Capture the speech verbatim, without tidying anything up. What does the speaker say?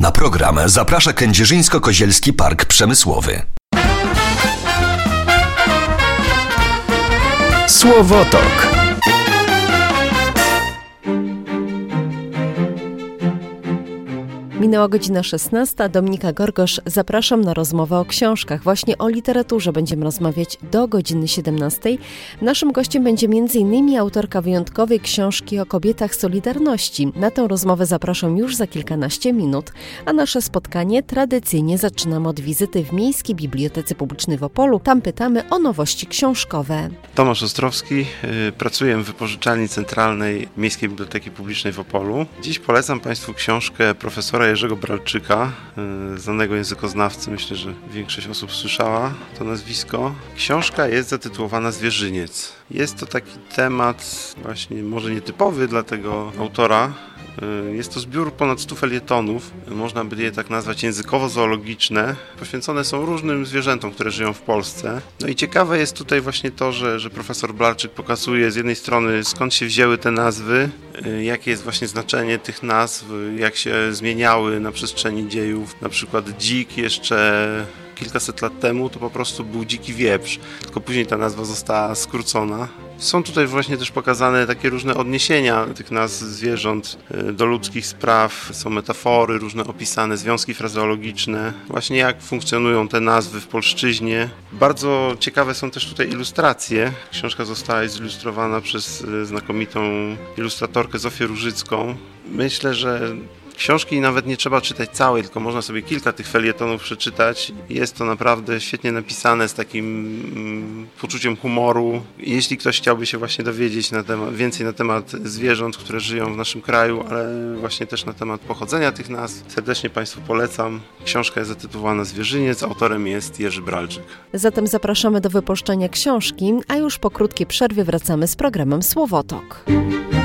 Na program zaprasza Kędzierzyńsko-Kozielski Park Przemysłowy. Słowotok. Minęła godzina szesnasta. Dominika Gorgosz. Zapraszam na rozmowę o książkach. Właśnie o literaturze będziemy rozmawiać do godziny siedemnastej. Naszym gościem będzie między innymi autorka wyjątkowej książki o kobietach Solidarności. Na tę rozmowę zapraszam już za kilkanaście minut, a nasze spotkanie tradycyjnie zaczynamy od wizyty w Miejskiej Bibliotece Publicznej w Opolu. Tam pytamy o nowości książkowe. Tomasz Ostrowski, pracuję w wypożyczalni centralnej Miejskiej Biblioteki Publicznej w Opolu. Dziś polecam Państwu książkę profesora Jerzego Bralczyka, znanego językoznawcy. Myślę, że większość osób słyszała to nazwisko. Książka jest zatytułowana Zwierzyniec. Jest to taki temat właśnie może nietypowy dla tego autora. Jest to zbiór ponad stu felietonów, można by je tak nazwać językowo-zoologiczne. Poświęcone są różnym zwierzętom, które żyją w Polsce. No i ciekawe jest tutaj właśnie to, że, że profesor Bralczyk pokazuje z jednej strony, skąd się wzięły te nazwy, jakie jest właśnie znaczenie tych nazw, jak się zmieniały na przestrzeni dziejów. Na przykład dzik jeszcze kilkaset lat temu to po prostu był dziki wieprz, tylko później ta nazwa została skrócona. Są tutaj właśnie też pokazane takie różne odniesienia tych nazw zwierząt do ludzkich spraw. Są metafory różne opisane, związki frazeologiczne, właśnie jak funkcjonują te nazwy w polszczyźnie. Bardzo ciekawe są też tutaj ilustracje. Książka została zilustrowana przez znakomitą ilustratorkę Zofię Różycką. Myślę, że książki nawet nie trzeba czytać całej, tylko można sobie kilka tych felietonów przeczytać. Jest to naprawdę świetnie napisane, z takim mm, poczuciem humoru. Jeśli ktoś chciałby się właśnie dowiedzieć na temat, więcej na temat zwierząt, które żyją w naszym kraju, ale właśnie też na temat pochodzenia tych nazw, serdecznie Państwu polecam. Książka jest zatytułowana Zwierzyniec, autorem jest Jerzy Bralczyk. Zatem zapraszamy do wypuszczenia książki, a już po krótkiej przerwie wracamy z programem Słowotok.